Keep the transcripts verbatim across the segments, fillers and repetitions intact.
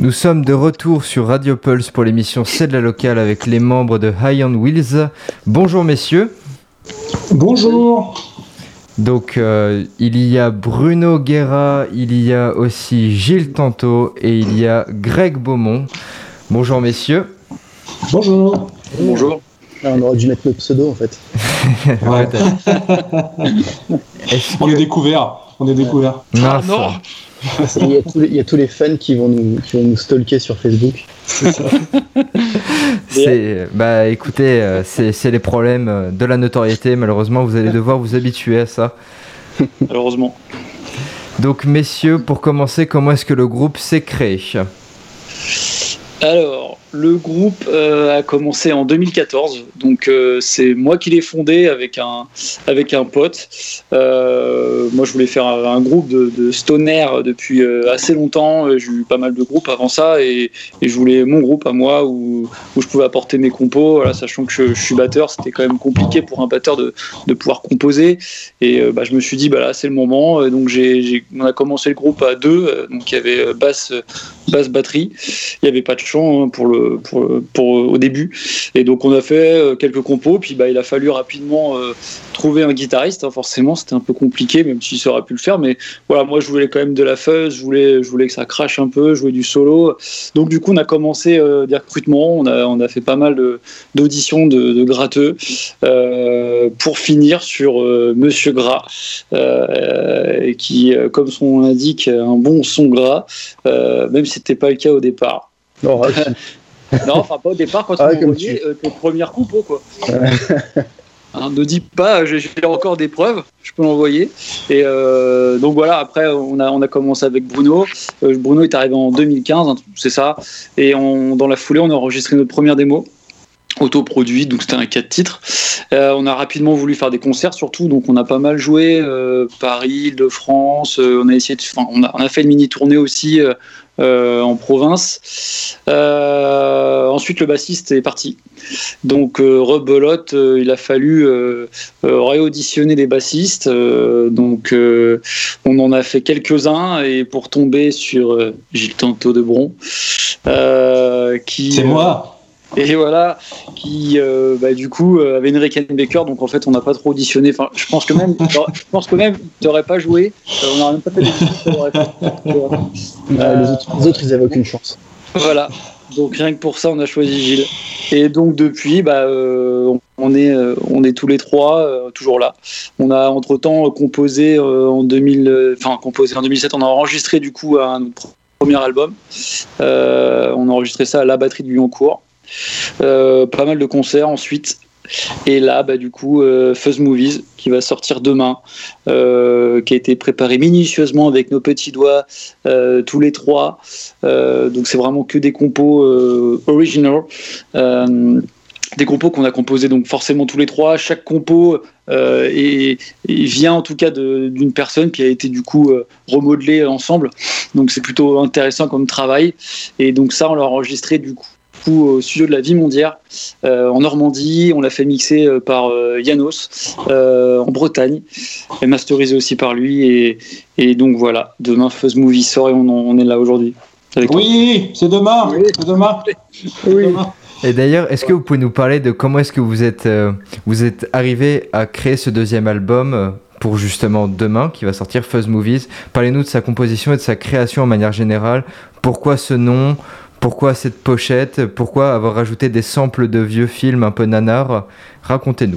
Nous sommes de retour sur Radio Pulse pour l'émission C'est de la locale avec les membres de High on Wheels. Bonjour messieurs. Bonjour. Donc euh, il y a Bruno Guerra, il y a aussi Gilles Tanto et il y a Greg Beaumont. Bonjour messieurs. Bonjour. Bonjour. Ah, on aurait dû mettre nos pseudos en fait. Ouais. On est découvert. On est découvert. Ah, non. Il y, a tous les, il y a tous les fans qui vont nous, qui vont nous stalker sur Facebook. C'est ça. c'est, bah écoutez, euh, c'est, c'est les problèmes de la notoriété. Malheureusement, vous allez devoir vous habituer à ça. Malheureusement. Donc messieurs, pour commencer, comment est-ce que le groupe s'est créé ? Alors, le groupe euh, a commencé en deux mille quatorze, donc euh, c'est moi qui l'ai fondé avec un, avec un pote. Euh, moi, je voulais faire un, un groupe de, de stoner depuis euh, assez longtemps. J'ai eu pas mal de groupes avant ça et, et je voulais mon groupe à moi où, où je pouvais apporter mes compos. Voilà, sachant que je, je suis batteur, c'était quand même compliqué pour un batteur de, de pouvoir composer. Et euh, bah, je me suis dit, bah, là, c'est le moment. Donc, j'ai, j'ai, on a commencé le groupe à deux. Donc, il y avait basse, basse batterie. Il n'y avait pas de chant hein, pour le Pour, pour, au début, et donc on a fait euh, quelques compos, puis bah, il a fallu rapidement euh, trouver un guitariste, hein, forcément c'était un peu compliqué, même si ça aurait pu le faire, mais voilà, moi je voulais quand même de la fuzz, je voulais, je voulais que ça crache un peu, jouer du solo, donc du coup on a commencé euh, des recrutements, on a, on a fait pas mal de, d'auditions de, de gratteux, euh, pour finir sur euh, Monsieur Gras, euh, qui, euh, comme son nom l'indique, a un bon son gras, euh, même si c'était pas le cas au départ. Non, non, enfin pas au départ quand ah, on voyait tu... euh, tes premières compos quoi. Hein, ne dis pas, j'ai, j'ai encore des preuves, je peux l'envoyer. Et euh, donc voilà, après on a on a commencé avec Bruno. Euh, Bruno est arrivé en deux mille quinze, hein, c'est ça. Et on, dans la foulée, on a enregistré notre première démo. Autoproduit, donc c'était un quatre titres. Euh, on a rapidement voulu faire des concerts surtout, donc on a pas mal joué euh, Paris, Île-de-France. Euh, on a essayé, de, enfin, on a on a fait une mini tournée aussi euh, euh, en province. Euh, ensuite, le bassiste est parti, donc euh, rebelote. Euh, il a fallu euh, euh, réauditionner des bassistes. Euh, donc euh, on en a fait quelques-uns et pour tomber sur euh, Gilles Tanto de Bron, euh, qui. C'est moi. Et voilà, qui euh, bah, du coup euh, avait une Rickenbacker, donc en fait on n'a pas trop auditionné. Enfin, je pense que même, je pense que même, t'aurais pas joué. Euh, on n'aurait même pas fait des euh, les, autres, les autres, ils avaient aucune chance. Voilà. Donc rien que pour ça, on a choisi Gilles. Et donc depuis, bah, euh, on est, euh, on est tous les trois euh, toujours là. On a entre temps composé euh, en deux mille, enfin composé en deux mille sept. On a enregistré du coup un notre premier album. Euh, on a enregistré ça à la batterie de Lyoncourt. Euh, pas mal de concerts ensuite, et là bah, du coup euh, Fuzz Movies qui va sortir demain, euh, qui a été préparé minutieusement avec nos petits doigts euh, tous les trois, euh, donc c'est vraiment que des compos euh, original, euh, des compos qu'on a composés donc forcément tous les trois. Chaque compo euh, est, est vient en tout cas de, d'une personne qui a été du coup euh, remodelée ensemble, donc c'est plutôt intéressant comme travail. Et donc ça on l'a enregistré du coup au studio de la Vie Mondière euh, en Normandie. On l'a fait mixer euh, par euh, Janos euh, en Bretagne et masterisé aussi par lui, et, et donc voilà, demain Fuzz Movie sort et on, on est là aujourd'hui avec oui, c'est demain, oui. c'est demain. Oui. Et d'ailleurs, est-ce que vous pouvez nous parler de comment est-ce que vous êtes, euh, vous êtes arrivé à créer ce deuxième album euh, pour justement demain qui va sortir, Fuzz Movies. Parlez-nous de sa composition et de sa création en manière générale. Pourquoi ce nom ? Pourquoi cette pochette ? Pourquoi avoir rajouté des samples de vieux films un peu nanars ? Racontez-nous.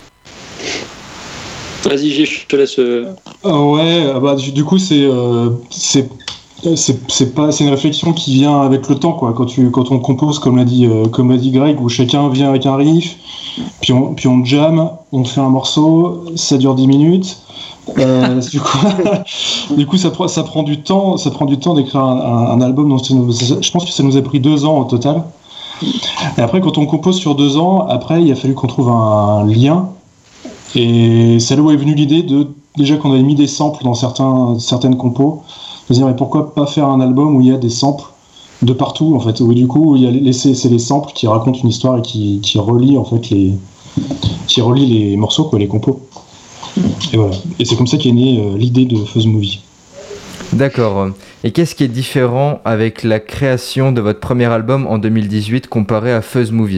Vas-y, je te laisse. Euh... Uh, ouais, bah, du coup, c'est, euh, c'est, c'est, c'est, pas, c'est une réflexion qui vient avec le temps, quoi. Quand, tu, quand on compose, comme l'a dit, euh, comme l'a dit Greg, où chacun vient avec un riff, puis on, puis on jam, on fait un morceau, ça dure dix minutes. Euh, du coup, du coup ça, ça prend du temps, ça prend du temps d'écrire un, un, un album. Donc je pense que ça nous a pris deux ans au total. Et après, quand on compose sur deux ans, après il a fallu qu'on trouve un, un lien. Et c'est là où est venue l'idée de déjà qu'on avait mis des samples dans certains, certaines compos. De dire mais pourquoi pas faire un album où il y a des samples de partout en fait. Où du coup il y a les, c'est les samples qui racontent une histoire et qui, qui relient en fait les, qui relient les morceaux quoi, les compos. Et voilà. Et c'est comme ça qu'est née euh, l'idée de Fuzz Movie. D'accord. Et qu'est-ce qui est différent avec la création de votre premier album en deux mille dix-huit comparé à Fuzz Movies ?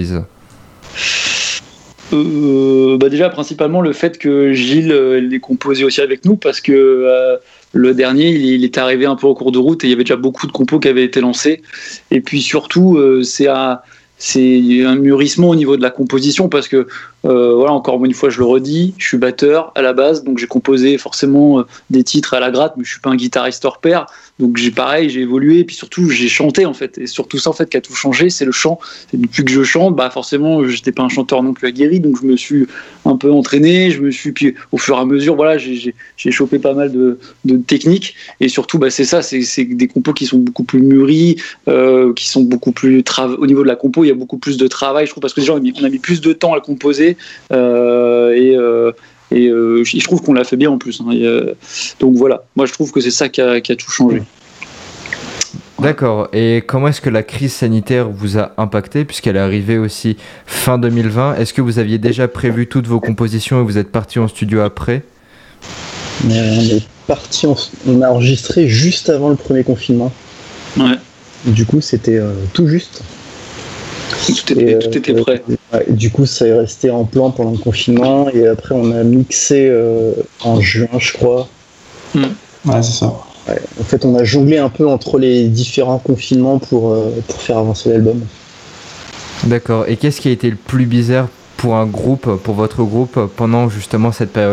euh, bah Déjà, principalement le fait que Gilles euh, l'ait composé aussi avec nous, parce que euh, le dernier, il, il est arrivé un peu en cours de route et il y avait déjà beaucoup de compos qui avaient été lancés. Et puis surtout, euh, c'est à... c'est un mûrissement au niveau de la composition, parce que euh, voilà, encore une fois je le redis, je suis batteur à la base, donc j'ai composé forcément euh, des titres à la gratte, mais je suis pas un guitariste hors pair, donc j'ai pareil, j'ai évolué, et puis surtout j'ai chanté en fait, et surtout ça en fait qui a tout changé, c'est le chant. Et depuis que je chante, bah forcément j'étais pas un chanteur non plus aguerri, donc je me suis un peu entraîné, je me suis, puis au fur et à mesure, voilà, j'ai, j'ai, j'ai chopé pas mal de, de techniques, et surtout bah c'est ça, c'est, c'est des compos qui sont beaucoup plus mûris, euh, qui sont beaucoup plus tra- au niveau de la compo, il y a beaucoup plus de travail, je trouve, parce que déjà on a mis, on a mis plus de temps à le composer, euh, et, euh, et euh, je trouve qu'on l'a fait bien en plus, hein, et, euh, donc voilà, moi je trouve que c'est ça qui a, qui a tout changé. D'accord. Et comment est-ce que la crise sanitaire vous a impacté, puisqu'elle est arrivée aussi fin deux mille vingt ? Est-ce que vous aviez déjà prévu toutes vos compositions et vous êtes parti en studio après ? Euh, on est parti, en... on a enregistré juste avant le premier confinement. Ouais. Du coup, c'était euh, tout juste. Tout était, et, tout était euh, prêt. Ouais, du coup, ça est resté en plan pendant le confinement, et après, on a mixé euh, en juin, je crois. Mm. Ouais, c'est ça. Ouais, en fait, on a jonglé un peu entre les différents confinements pour, euh, pour faire avancer l'album. D'accord. Et qu'est-ce qui a été le plus bizarre pour un groupe, pour votre groupe, pendant justement cette période-là ?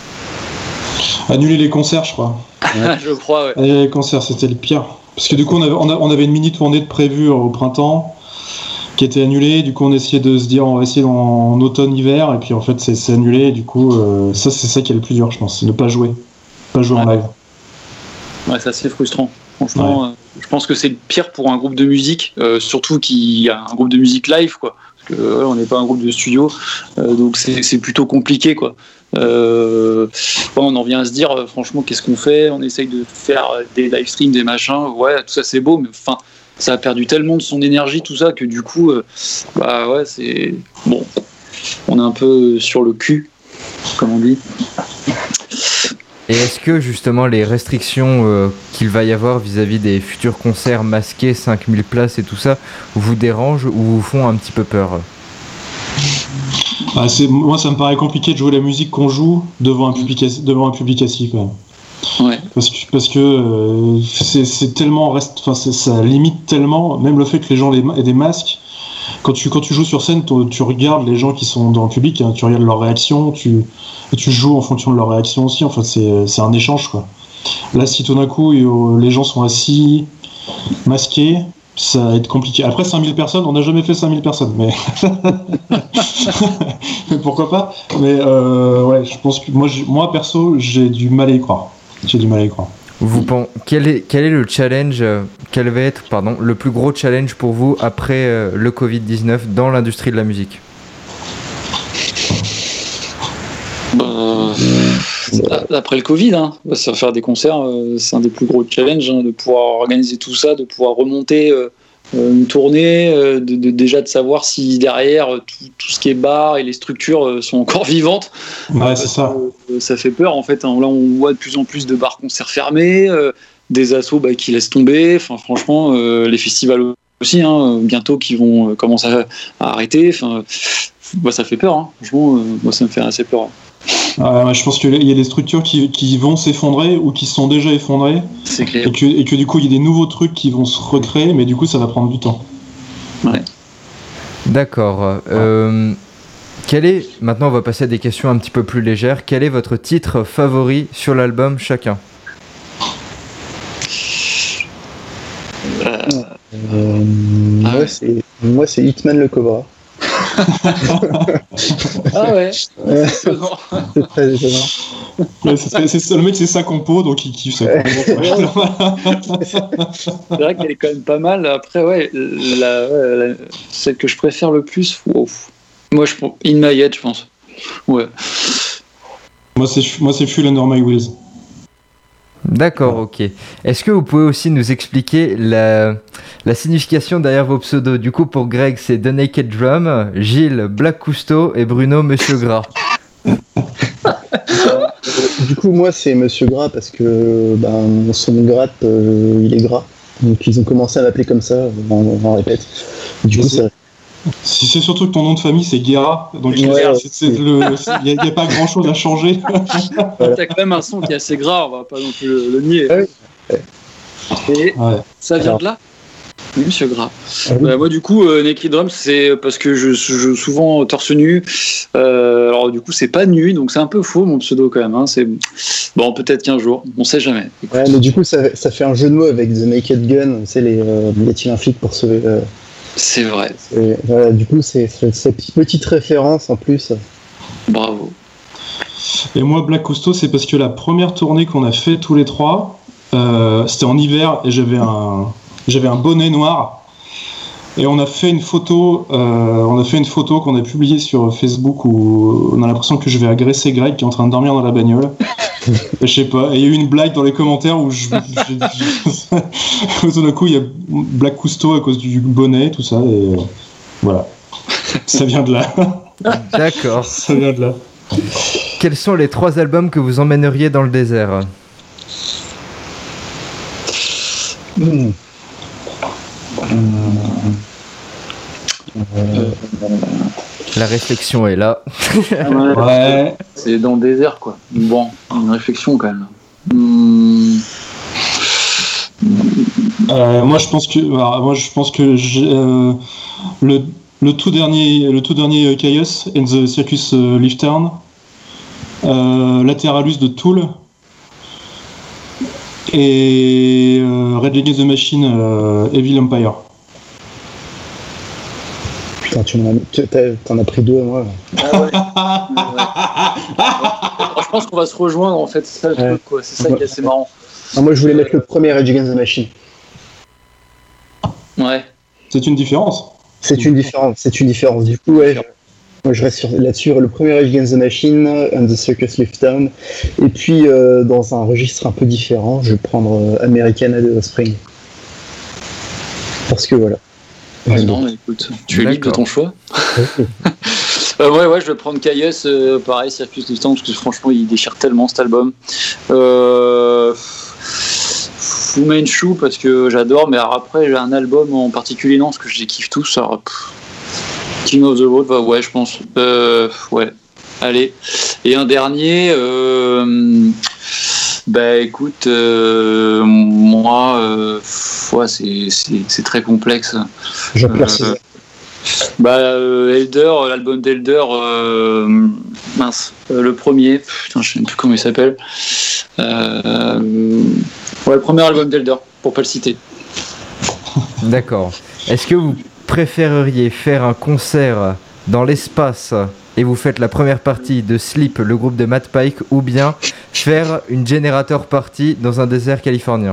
Annuler les concerts, je crois. Ouais. Je crois, ouais. Annuler les concerts, c'était le pire. Parce que du coup, on avait, on avait une mini-tournée de prévue au printemps qui était annulée. Du coup, on essayait de se dire, on va essayer en automne-hiver. Et puis, en fait, c'est, c'est annulé. Et du coup, euh, ça, c'est ça qui est le plus dur, je pense. C'est ne pas jouer. Pas jouer ouais. en live. Ouais, c'est assez frustrant. Franchement, ouais. euh, je pense que c'est le pire pour un groupe de musique, euh, surtout qu'il y a un groupe de musique live, quoi. Parce que euh, on n'est pas un groupe de studio, euh, donc c'est, c'est plutôt compliqué, quoi. Euh, bon, on en vient à se dire, euh, franchement, qu'est-ce qu'on fait ? On essaye de faire des live streams, des machins. Ouais, tout ça c'est beau, mais enfin, ça a perdu tellement de son énergie, tout ça, que du coup, euh, bah ouais, c'est bon. On est un peu sur le cul, comme on dit. Et est-ce que justement les restrictions euh, qu'il va y avoir vis-à-vis des futurs concerts masqués, cinq mille places et tout ça, vous dérangent ou vous font un petit peu peur ? Ah, c'est, moi, ça me paraît compliqué de jouer la musique qu'on joue devant un public, devant un public assis, quand même. Ouais. Parce que, parce que euh, c'est, c'est tellement, reste, c'est, ça limite tellement, même le fait que les gens aient des masques. Quand tu, quand tu joues sur scène, tu, tu regardes les gens qui sont dans le public, hein, tu regardes leurs réactions, tu, et tu joues en fonction de leurs réactions aussi. En fait, c'est, c'est un échange, quoi. Là, si tout d'un coup, les gens sont assis, masqués, ça va être compliqué. Après, cinq mille personnes, on n'a jamais fait cinq mille personnes, mais, mais pourquoi pas. Mais euh, ouais, je pense que moi, moi, perso, j'ai du mal à y croire. J'ai du mal à y croire. Vous pensez, quel est, quel est le challenge, quel va être, pardon, le plus gros challenge pour vous après euh, le covid dix-neuf dans l'industrie de la musique ? Bah, après le Covid, hein, faire des concerts, euh, c'est un des plus gros challenges, hein, de pouvoir organiser tout ça, de pouvoir remonter euh, une tournée, euh, de, de, déjà de savoir si derrière tout, tout ce qui est bar et les structures euh, sont encore vivantes. Ouais, c'est ça. Euh, ça fait peur en fait, hein. Là, on voit de plus en plus de bars concerts fermés, euh, des assos bah, qui laissent tomber. Enfin, franchement, euh, les festivals aussi, hein, bientôt qui vont euh, commencer à, à arrêter. Enfin, bah, ça fait peur. Hein. Franchement, euh, moi, ça me fait assez peur. Euh, je pense qu'il y a des structures qui, qui vont s'effondrer ou qui sont déjà effondrées. C'est clair. Et que, et que du coup, il y a des nouveaux trucs qui vont se recréer, mais du coup, ça va prendre du temps. Ouais. D'accord. Euh, quel est, maintenant, on va passer à des questions un petit peu plus légères. Quel est votre titre favori sur l'album chacun ? euh... Euh, moi, ouais. c'est, moi, c'est Hitman le Cobra. Ah ouais, ouais. C'est très étonnant. Ouais, c'est, c'est, c'est, le mec c'est sa compo donc il kiffe ça. C'est vrai qu'elle est quand même pas mal. Après ouais, la, ouais, la, celle que je préfère le plus, wow. Moi je prends In My Head je pense. Ouais. Moi c'est moi c'est Full Under My Wheels. D'accord, ok. Est-ce que vous pouvez aussi nous expliquer la, la signification derrière vos pseudos ? Du coup, pour Greg, c'est The Naked Drum, Gilles, Black Cousteau et Bruno, Monsieur Gras. du coup, moi, c'est Monsieur Gras parce que ben, mon son de gratte, euh, il est gras. Donc, ils ont commencé à m'appeler comme ça, on, on répète. Du coup, ça... Si c'est surtout que ton nom de famille, c'est Guerra, donc il Ouais, n'y a, a pas grand-chose à changer. Voilà. T'as quand même un son qui est assez gras, on va pas non plus le, le nier. Ouais. Et Ouais. ça vient Alors. de là Oui, Monsieur Gras. Ah oui. Bah, moi, du coup, euh, Naked Drums, c'est parce que je joue souvent torse nu. Euh, alors, du coup, c'est pas nu, donc c'est un peu faux, mon pseudo, quand même. Hein. C'est... Bon, peut-être qu'un jour, on sait jamais. Écoute. Ouais, mais du coup, ça, ça fait un jeu de mots avec The Naked Gun, tu sais, les euh, y a-t-il un flic pour sauver. Euh, C'est vrai. et, voilà, du coup, c'est, c'est cette petite référence en plus. Bravo. Et moi, Black Cousteau, c'est parce que la première tournée qu'on a fait tous les trois, euh, c'était en hiver et j'avais un, j'avais un bonnet noir. Et on a fait une photo, euh, on a fait une photo qu'on a publiée sur Facebook où on a l'impression que je vais agresser Greg qui est en train de dormir dans la bagnole. Je sais pas. Et il y a eu une blague dans les commentaires où je, je, je, tout d'un coup il y a Black Cousteau à cause du bonnet, tout ça. Et euh, voilà. Ça vient de là. D'accord. Ça vient de là. Quels sont les trois albums que vous emmèneriez dans le désert? Mmh. La réflexion est là. Ouais. Ouais. C'est dans le désert, quoi. Bon, une réflexion, quand même. Hum... Euh, moi je pense que, alors, moi je pense que j'ai, euh, le, le tout dernier, le tout dernier Chaos and the Circus euh, Liftown, euh, Lateralus de Tool et euh, Rage Against the Machine, euh, Evil Empire. Putain, tu m'en as, tu- t'as- t'en as pris deux à moi. Ah ouais. Ouais. Alors, je pense qu'on va se rejoindre, en fait. C'est ça le Ouais. truc, quoi. C'est ça qui est assez marrant. Ah, moi, je voulais mettre le premier Rage Against the Machine. Ouais. C'est une différence. C'est une différence, c'est une différence. Du coup, ouais, je- moi je reste sur, là-dessus. Le premier Rage Against the Machine, and the Circus Liftown. Et puis, euh, dans un registre un peu différent, je vais prendre euh, Americana de Offspring. Parce que voilà. Ouais, non, mais écoute, tu es libre de D'accord. ton choix. Euh, ouais, ouais, je vais prendre Caius, euh, pareil, Circus Liftown, parce que franchement, il déchire tellement cet album. Euh, Fu Manchu, parce que j'adore, mais alors après, j'ai un album en particulier, non, parce que je les kiffe tous. Alors, pff, King of the Road, bah, ouais, je pense. Euh, ouais, allez. Et un dernier, euh, bah écoute, euh, moi, euh, ouais, c'est, c'est, c'est très complexe. Je pleure Euh, Bah, euh, Elder, l'album d'Elder, euh, mince, euh, le premier, putain, je sais même plus comment il s'appelle. Euh, ouais, le premier album d'Elder, pour pas le citer. D'accord. Est-ce que vous préféreriez faire un concert dans l'espace et vous faites la première partie de Sleep, le groupe de Matt Pike, ou bien faire une Generator Party dans un désert californien?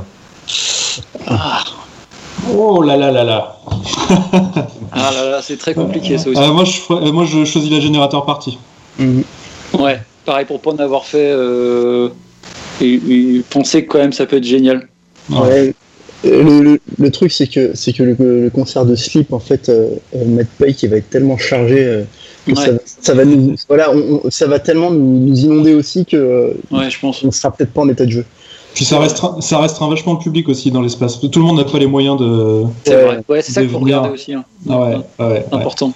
Oh là là là là. Ah là là, c'est très compliqué ça aussi. Euh, moi, je, ferais- euh, moi je choisis la générateur partie. Mhm. Ouais, pareil, pour pas en avoir fait, euh, et, et penser que quand même ça peut être génial. Ouais. Euh, Le, le, le truc, c'est que, c'est que le, le concert de Sleep, en fait, euh, euh, Matt Pike, il va être tellement chargé euh, que Ouais. ça, va- ça va nous, voilà, on- on- ça va tellement nous, nous inonder aussi que euh, Ouais, je pense. on sera peut-être pas en état de jeu. Puis ça restreint, ça restreint vachement le public aussi dans l'espace. Tout le monde n'a pas les moyens de. C'est Ouais. vrai. Ouais, c'est ça qu'il faut Devenir- regarder aussi. Hein. Ah ouais, ouais, ouais. Important.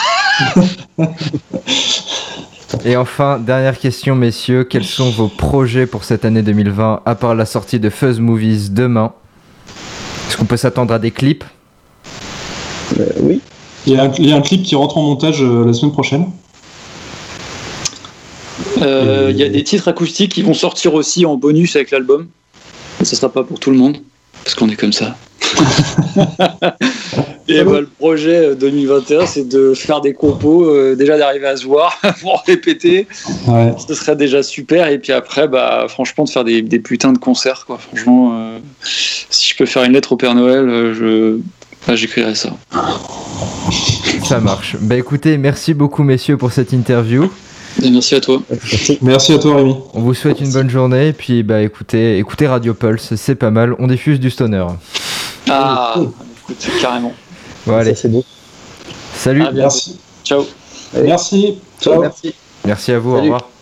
Et enfin, dernière question, messieurs, quels sont vos projets pour cette année deux mille vingt, à part la sortie de Fuzz Movies demain? Est-ce qu'on peut s'attendre à des clips? Euh, oui. Il y, a un, il y a un clip qui rentre en montage euh, la semaine prochaine. Euh, Il y a des titres acoustiques qui vont sortir aussi en bonus avec l'album. Mais ça sera pas pour tout le monde, parce qu'on est comme ça. Et bah, le projet euh, deux mille vingt et un, c'est de faire des compos, euh, déjà d'arriver à se voir pour répéter. Ouais. Ce serait déjà super. Et puis après, bah, franchement, de faire des, des putains de concerts, quoi. Franchement, euh, si je peux faire une lettre au Père Noël, euh, je, bah, j'écrirai ça. Ça marche. Bah écoutez, merci beaucoup, messieurs, pour cette interview. Et merci à toi. Merci à toi, Rémi. On vous souhaite une bonne journée, et puis bah écoutez, écoutez Radio Pulse, c'est pas mal, on diffuse du stoner. Ah, écoute, carrément. Bon, allez, Ça, c'est beau. salut, À bientôt. Merci. Ciao. Allez. Merci. Ciao. Merci. merci à vous, Salut. au revoir.